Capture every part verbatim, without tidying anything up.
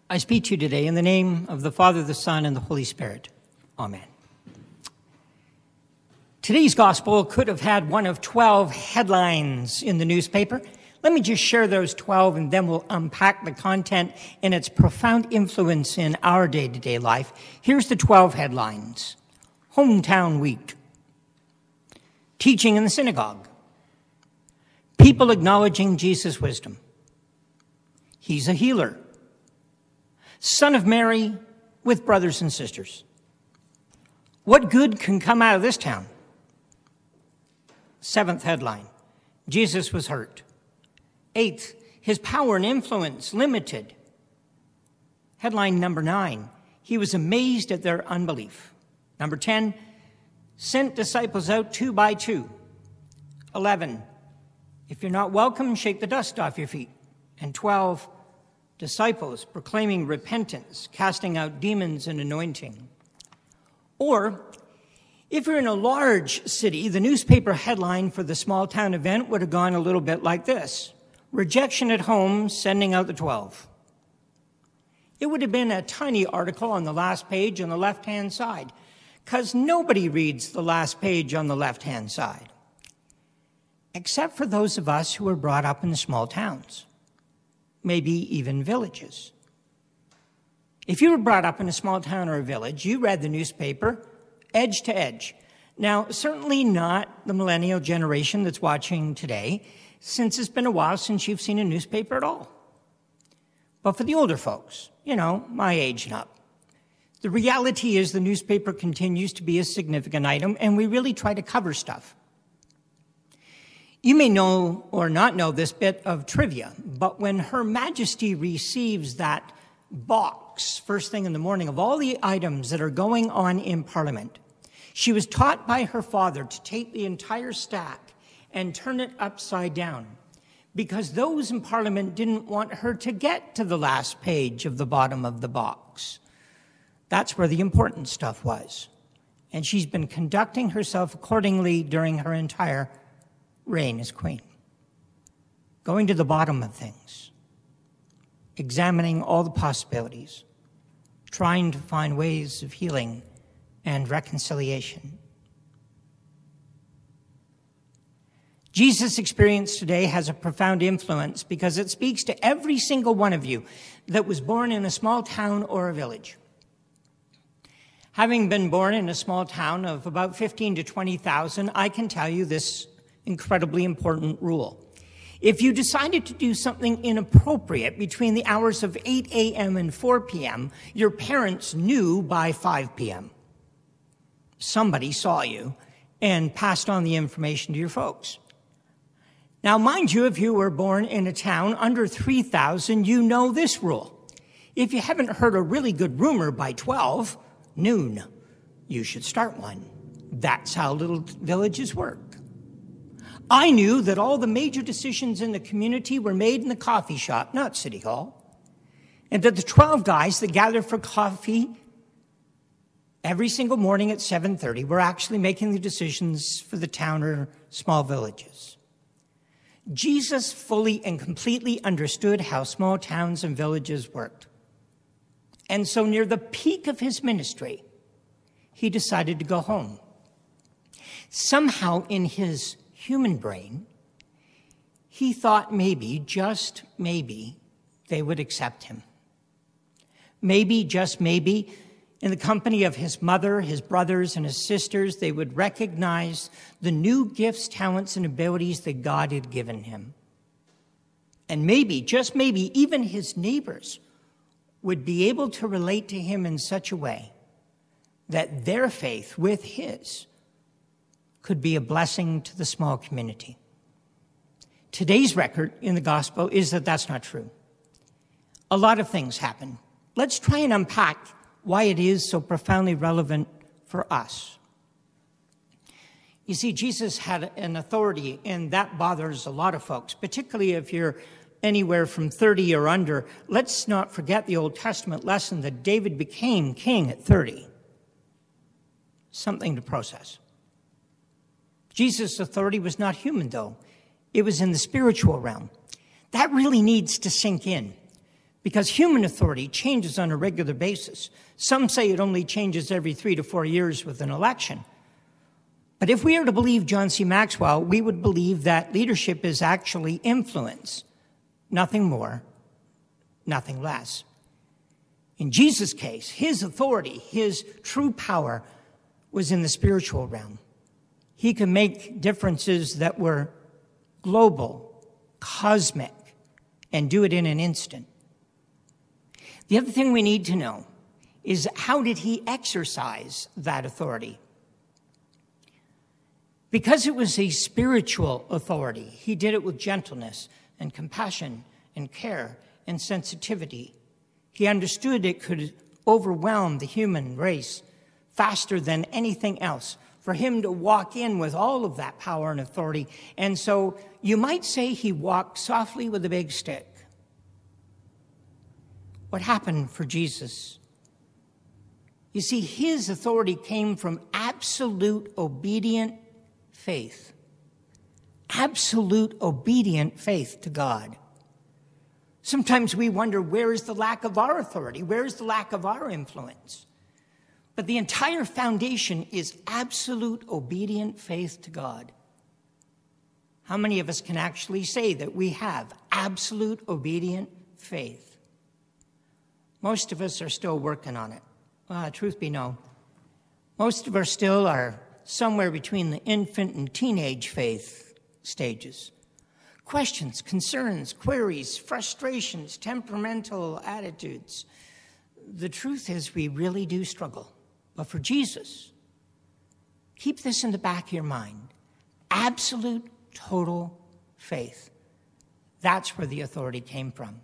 I speak to you today in the name of the Father, the Son, and the Holy Spirit. Amen. Today's gospel could have had one of twelve headlines in the newspaper. Let me just share those twelve, and then we'll unpack the content and its profound influence in our day-to-day life. Here's the twelve headlines. Hometown Week. Teaching in the synagogue. People acknowledging Jesus' wisdom. He's a healer. Son of Mary with brothers and sisters. What good can come out of this town? Seventh headline, Jesus was hurt. Eighth, his power and influence limited. Headline number nine, he was amazed at their unbelief. Number ten, sent disciples out two by two. Eleven, if you're not welcome, shake the dust off your feet. And twelve, disciples proclaiming repentance, casting out demons and anointing. Or, if you're in a large city, the newspaper headline for the small town event would have gone a little bit like this. Rejection at home, sending out the twelve. It would have been a tiny article on the last page on the left-hand side, because nobody reads the last page on the left-hand side, except for those of us who were brought up in small towns. Maybe even villages. If you were brought up in a small town or a village, you read the newspaper edge to edge. Now, certainly not the millennial generation that's watching today, since it's been a while since you've seen a newspaper at all. But for the older folks, you know, my age and up, the reality is the newspaper continues to be a significant item, and we really try to cover stuff. You may know or not know this bit of trivia, but when Her Majesty receives that box first thing in the morning of all the items that are going on in Parliament, she was taught by her father to take the entire stack and turn it upside down, because those in Parliament didn't want her to get to the last page of the bottom of the box. That's where the important stuff was. And she's been conducting herself accordingly during her entire reign as queen, going to the bottom of things, examining all the possibilities, trying to find ways of healing and reconciliation. Jesus' experience today has a profound influence because it speaks to every single one of you that was born in a small town or a village. Having been born in a small town of about fifteen to twenty thousand, I can tell you this incredibly important rule. If you decided to do something inappropriate between the hours of eight a.m. and four p.m., your parents knew by five p.m. Somebody saw you and passed on the information to your folks. Now, mind you, if you were born in a town under three thousand, you know this rule. If you haven't heard a really good rumor by twelve noon, you should start one. That's how little villages work. I knew that all the major decisions in the community were made in the coffee shop, not City Hall, and that the twelve guys that gathered for coffee every single morning at seven thirty were actually making the decisions for the town or small villages. Jesus fully and completely understood how small towns and villages worked. And so near the peak of his ministry, he decided to go home. Somehow in his human brain, he thought maybe, just maybe, they would accept him. Maybe, just maybe, in the company of his mother, his brothers, and his sisters, they would recognize the new gifts, talents, and abilities that God had given him. And maybe, just maybe, even his neighbors would be able to relate to him in such a way that their faith with his could be a blessing to the small community. Today's record in the gospel is that that's not true. A lot of things happen. Let's try and unpack why it is so profoundly relevant for us. You see, Jesus had an authority, and that bothers a lot of folks, particularly if you're anywhere from thirty or under. Let's not forget the Old Testament lesson that David became king at thirty. Something to process. Jesus' authority was not human, though. It was in the spiritual realm. That really needs to sink in, because human authority changes on a regular basis. Some say it only changes every three to four years with an election. But if we are to believe John C. Maxwell, we would believe that leadership is actually influence, nothing more, nothing less. In Jesus' case, his authority, his true power was in the spiritual realm. He could make differences that were global, cosmic, and do it in an instant. The other thing we need to know is, how did he exercise that authority? Because it was a spiritual authority, he did it with gentleness and compassion and care and sensitivity. He understood it could overwhelm the human race faster than anything else, for him to walk in with all of that power and authority. And so you might say he walked softly with a big stick. What happened for Jesus? You see, his authority came from absolute obedient faith. Absolute obedient faith to God. Sometimes we wonder, where is the lack of our authority? Where is the lack of our influence? But the entire foundation is absolute obedient faith to God. How many of us can actually say that we have absolute obedient faith? Most of us are still working on it. Well, truth be known, most of us still are somewhere between the infant and teenage faith stages. Questions, concerns, queries, frustrations, temperamental attitudes. The truth is, we really do struggle. But for Jesus, keep this in the back of your mind. Absolute, total faith. That's where the authority came from.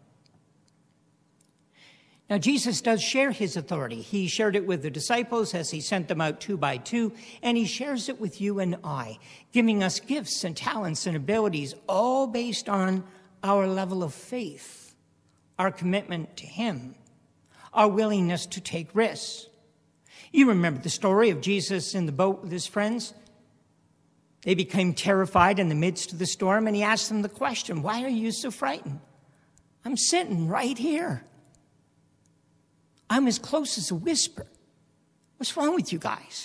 Now, Jesus does share his authority. He shared it with the disciples as he sent them out two by two, and he shares it with you and I, giving us gifts and talents and abilities, all based on our level of faith, our commitment to him, our willingness to take risks. You remember the story of Jesus in the boat with his friends? They became terrified in the midst of the storm, and he asked them the question, "Why are you so frightened? I'm sitting right here. I'm as close as a whisper. What's wrong with you guys?"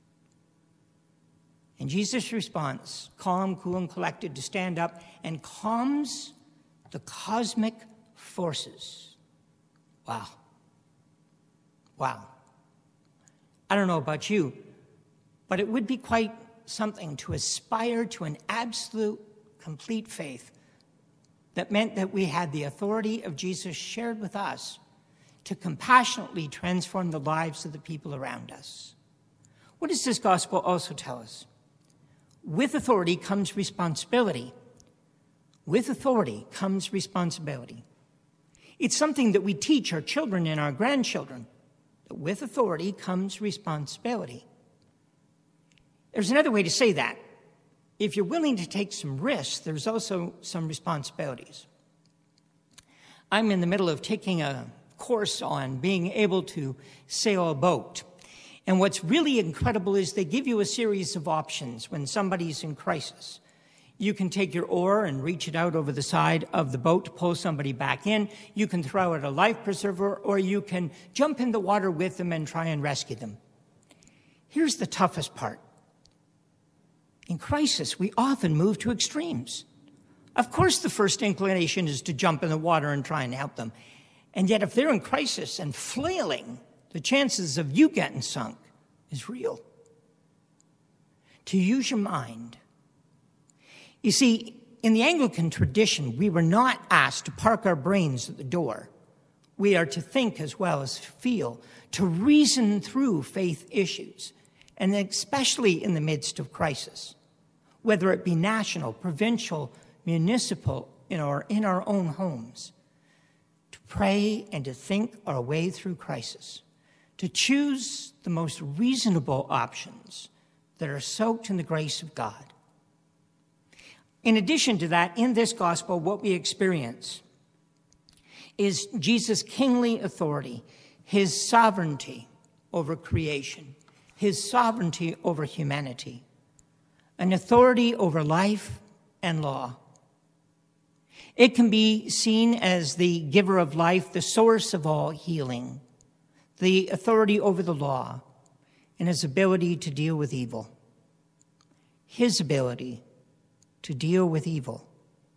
And Jesus' response, calm, cool, and collected, to stand up and calms the cosmic forces. Wow. Wow. I don't know about you, but it would be quite something to aspire to an absolute, complete faith that meant that we had the authority of Jesus shared with us to compassionately transform the lives of the people around us. What does this gospel also tell us? With authority comes responsibility. With authority comes responsibility. It's something that we teach our children and our grandchildren, that with authority comes responsibility. There's another way to say that. If you're willing to take some risks, there's also some responsibilities. I'm in the middle of taking a course on being able to sail a boat. And what's really incredible is they give you a series of options when somebody's in crisis. You can take your oar and reach it out over the side of the boat to pull somebody back in. You can throw out a life preserver, or you can jump in the water with them and try and rescue them. Here's the toughest part. In crisis, we often move to extremes. Of course, the first inclination is to jump in the water and try and help them. And yet, if they're in crisis and flailing, the chances of you getting sunk is real. To use your mind. You see, in the Anglican tradition, we were not asked to park our brains at the door. We are to think as well as feel, to reason through faith issues, and especially in the midst of crisis, whether it be national, provincial, municipal, or in our own homes. To pray and to think our way through crisis, to choose the most reasonable options that are soaked in the grace of God. In addition to that, in this gospel, what we experience is Jesus' kingly authority, his sovereignty over creation, his sovereignty over humanity, an authority over life and law. It can be seen as the giver of life, the source of all healing, the authority over the law, and his ability to deal with evil. His ability to deal with evil.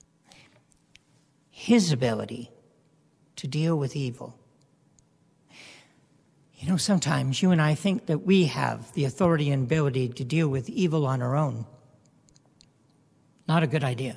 His ability to deal with evil. You know, sometimes you and I think that we have the authority and ability to deal with evil on our own. Not a good idea.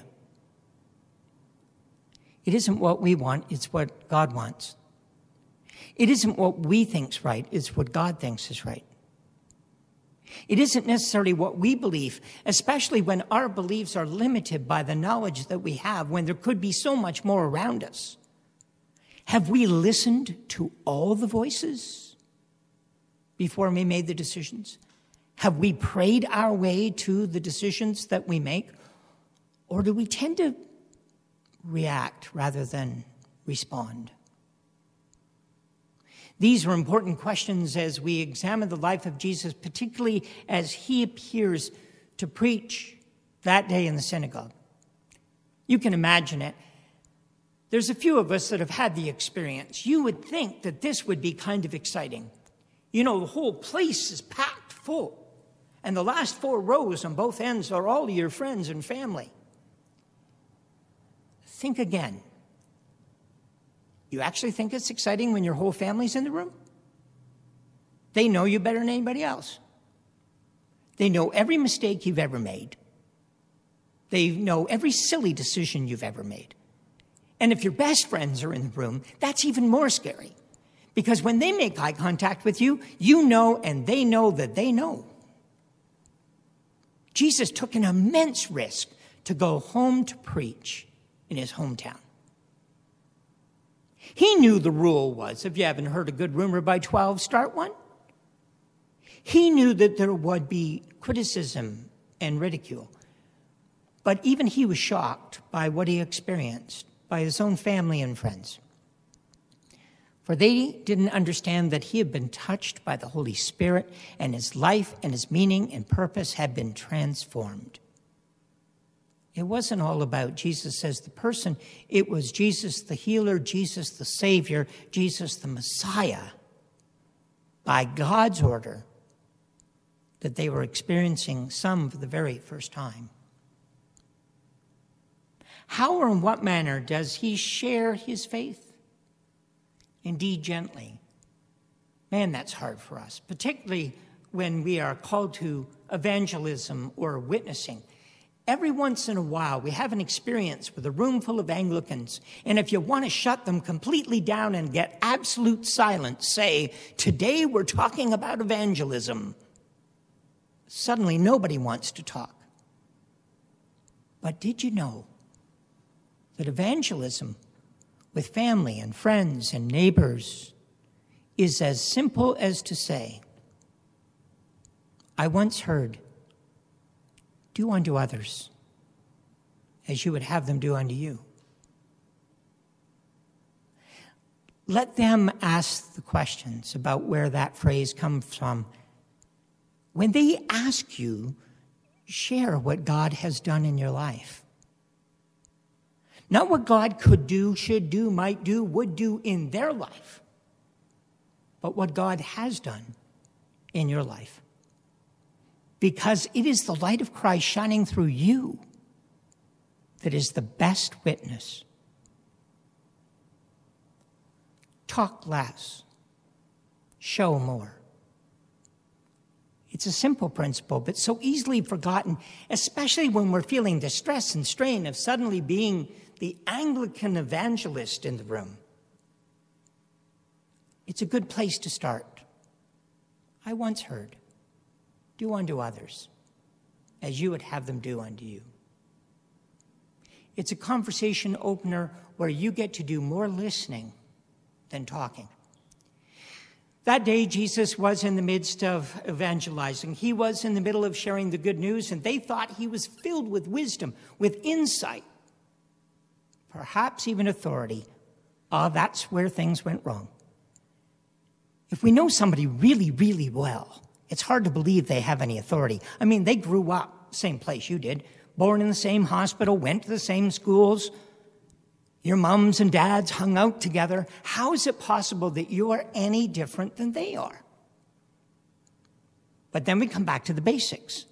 It isn't what we want, it's what God wants. It isn't what we think's right, it's what God thinks is right. It isn't necessarily what we believe, especially when our beliefs are limited by the knowledge that we have, when there could be so much more around us. Have we listened to all the voices before we made the decisions? Have we prayed our way to the decisions that we make? Or do we tend to react rather than respond? These are important questions as we examine the life of Jesus, particularly as he appears to preach that day in the synagogue. You can imagine it. There's a few of us that have had the experience. You would think that this would be kind of exciting. You know, the whole place is packed full, and the last four rows on both ends are all your friends and family. Think again. You actually think it's exciting when your whole family's in the room? They know you better than anybody else. They know every mistake you've ever made. They know every silly decision you've ever made. And if your best friends are in the room, that's even more scary. Because when they make eye contact with you, you know and they know that they know. Jesus took an immense risk to go home to preach in his hometown. He knew the rule was, if you haven't heard a good rumor by twelve, start one. He knew that there would be criticism and ridicule. But even he was shocked by what he experienced, by his own family and friends. For they didn't understand that he had been touched by the Holy Spirit, and his life and his meaning and purpose had been transformed. It wasn't all about Jesus as the person. It was Jesus the healer, Jesus the Savior, Jesus the Messiah, by God's order, that they were experiencing some for the very first time. How or in what manner does he share his faith? Indeed, gently. Man, that's hard for us, particularly when we are called to evangelism or witnessing. Every once in a while, we have an experience with a room full of Anglicans, and if you want to shut them completely down and get absolute silence, say, today we're talking about evangelism. Suddenly, nobody wants to talk. But did you know that evangelism with family and friends and neighbors is as simple as to say, I once heard, do unto others as you would have them do unto you. Let them ask the questions about where that phrase comes from. When they ask you, share what God has done in your life. Not what God could do, should do, might do, would do in their life, but what God has done in your life. Because it is the light of Christ shining through you that is the best witness. Talk less, show more. It's a simple principle, but so easily forgotten, especially when we're feeling the stress and strain of suddenly being the Anglican evangelist in the room. It's a good place to start. I once heard, do unto others as you would have them do unto you. It's a conversation opener where you get to do more listening than talking. That day, Jesus was in the midst of evangelizing. He was in the middle of sharing the good news, and they thought he was filled with wisdom, with insight, perhaps even authority. Ah, that's where things went wrong. If we know somebody really, really well, it's hard to believe they have any authority. I mean, they grew up same place you did, born in the same hospital, went to the same schools. Your moms and dads hung out together. How is it possible that you are any different than they are? But then we come back to the basics.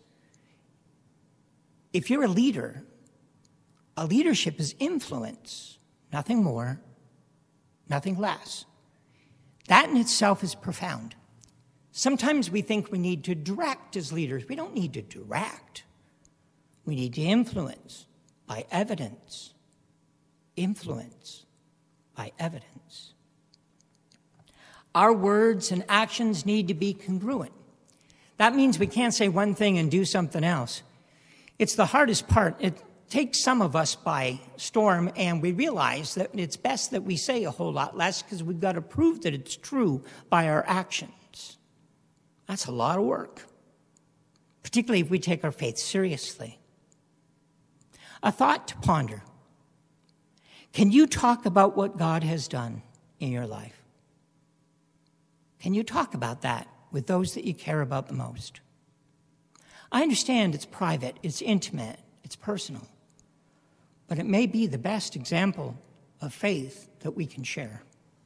If you're a leader, a leadership is influence, nothing more, nothing less. That in itself is profound. Sometimes we think we need to direct as leaders. We don't need to direct. We need to influence by evidence. Influence by evidence. Our words and actions need to be congruent. That means we can't say one thing and do something else. It's the hardest part. It takes some of us by storm, and we realize that it's best that we say a whole lot less because we've got to prove that it's true by our actions. That's a lot of work, particularly if we take our faith seriously. A thought to ponder. Can you talk about what God has done in your life? Can you talk about that with those that you care about the most? I understand it's private, it's intimate, it's personal, but it may be the best example of faith that we can share.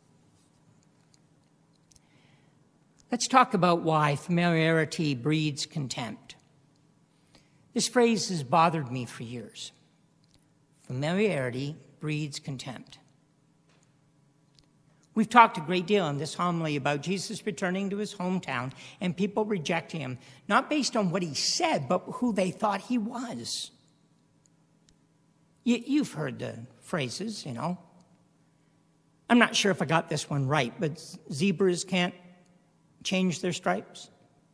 Let's talk about why familiarity breeds contempt. This phrase has bothered me for years. Familiarity breeds contempt. We've talked a great deal in this homily about Jesus returning to his hometown and people rejecting him, not based on what he said, but who they thought he was. You, you've heard the phrases, you know. I'm not sure if I got this one right, but zebras can't change their stripes.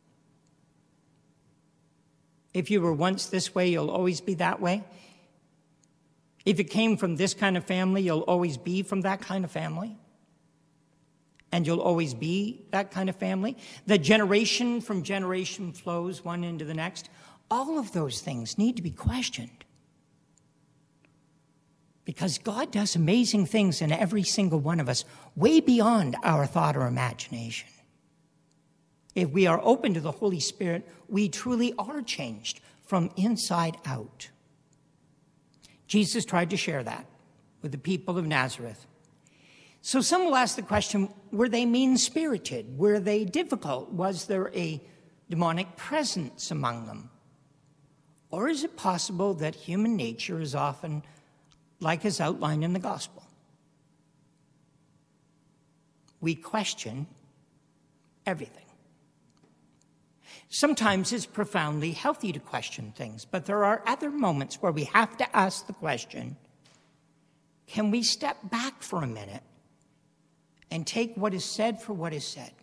If you were once this way, you'll always be that way. If you came from this kind of family, you'll always be from that kind of family. And you'll always be that kind of family. The generation from generation flows one into the next. All of those things need to be questioned. Because God does amazing things in every single one of us, way beyond our thought or imagination. If we are open to the Holy Spirit, we truly are changed from inside out. Jesus tried to share that with the people of Nazareth. So some will ask the question, were they mean-spirited? Were they difficult? Was there a demonic presence among them? Or is it possible that human nature is often like is outlined in the gospel? We question everything. Sometimes it's profoundly healthy to question things, but there are other moments where we have to ask the question, can we step back for a minute and take what is said for what is said?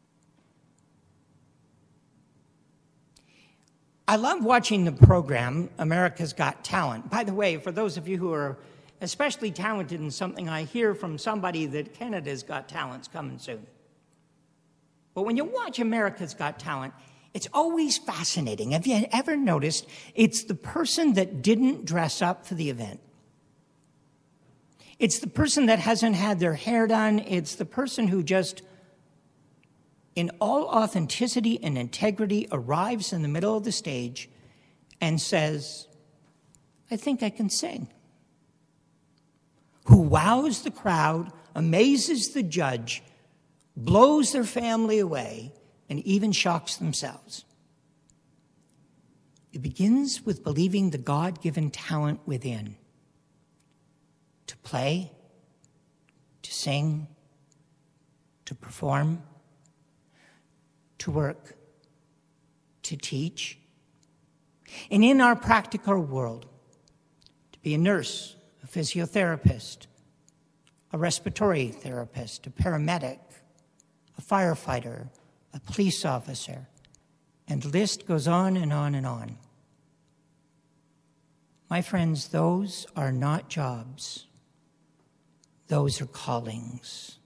I love watching the program, America's Got Talent. By the way, for those of you who are especially talented in something, I hear from somebody that Canada's Got Talent's coming soon. But when you watch America's Got Talent, it's always fascinating. Have you ever noticed it's the person that didn't dress up for the event? It's the person that hasn't had their hair done. It's the person who just, in all authenticity and integrity, arrives in the middle of the stage and says, I think I can sing. Who wows the crowd, amazes the judge, blows their family away, and even shocks themselves. It begins with believing the God-given talent within. To play, to sing, to perform, to work, to teach. And in our practical world, to be a nurse, a physiotherapist, a respiratory therapist, a paramedic, a firefighter, a police officer, and the list goes on and on and on. My friends, those are not jobs. Those are callings.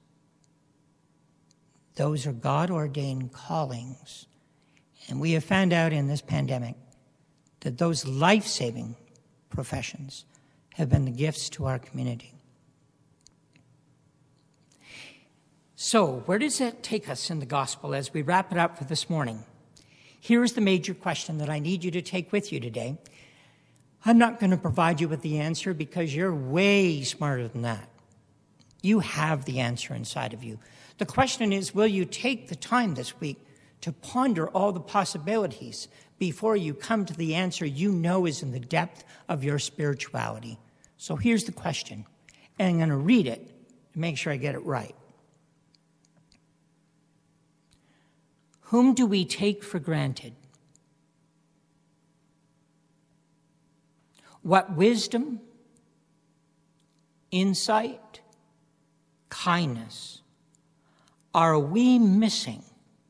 Those are God-ordained callings. And we have found out in this pandemic that those life-saving professions have been the gifts to our community. So, where does that take us in the gospel as we wrap it up for this morning? Here's the major question that I need you to take with you today. I'm not going to provide you with the answer because you're way smarter than that. You have the answer inside of you. The question is, will you take the time this week to ponder all the possibilities before you come to the answer you know is in the depth of your spirituality? So here's the question, and I'm going to read it to make sure I get it right. Whom do we take for granted? What wisdom, insight, kindness are we missing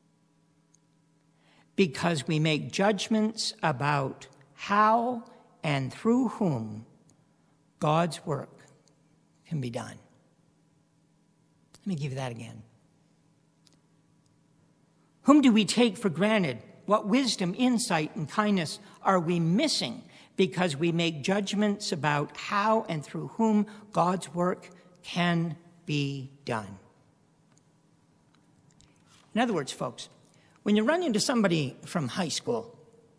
because we make judgments about how and through whom God's work can be done? Let me give you that again. Whom do we take for granted? What wisdom, insight, and kindness are we missing because we make judgments about how and through whom God's work can be done? In other words, folks, when you run into somebody from high school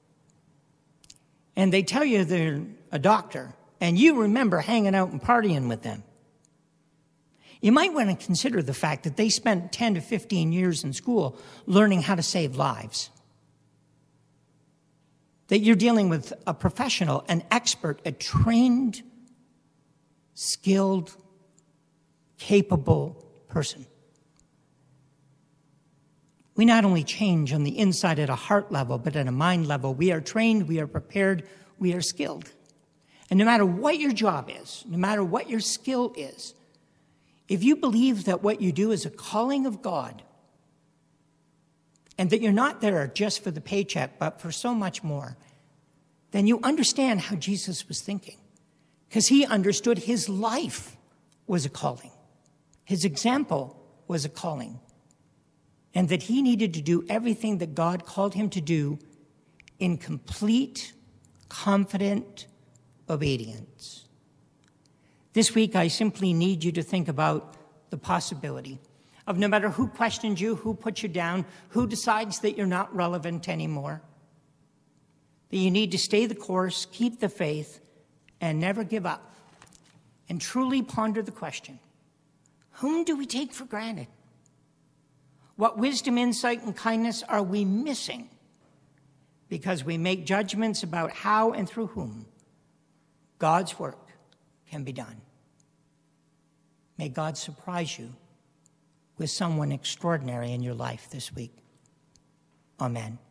and they tell you they're a doctor and you remember hanging out and partying with them, you might want to consider the fact that they spent ten to fifteen years in school learning how to save lives. That you're dealing with a professional, an expert, a trained, skilled, capable person. We not only change on the inside at a heart level, but at a mind level. We are trained, we are prepared, we are skilled. And no matter what your job is, no matter what your skill is, if you believe that what you do is a calling of God, and that you're not there just for the paycheck, but for so much more, then you understand how Jesus was thinking. Because he understood his life was a calling. His example was a calling. And that he needed to do everything that God called him to do in complete, confident obedience. This week, I simply need you to think about the possibility of no matter who questions you, who puts you down, who decides that you're not relevant anymore, that you need to stay the course, keep the faith, and never give up, and truly ponder the question, whom do we take for granted? What wisdom, insight, and kindness are we missing because we make judgments about how and through whom God's work can be done? May God surprise you with someone extraordinary in your life this week. Amen.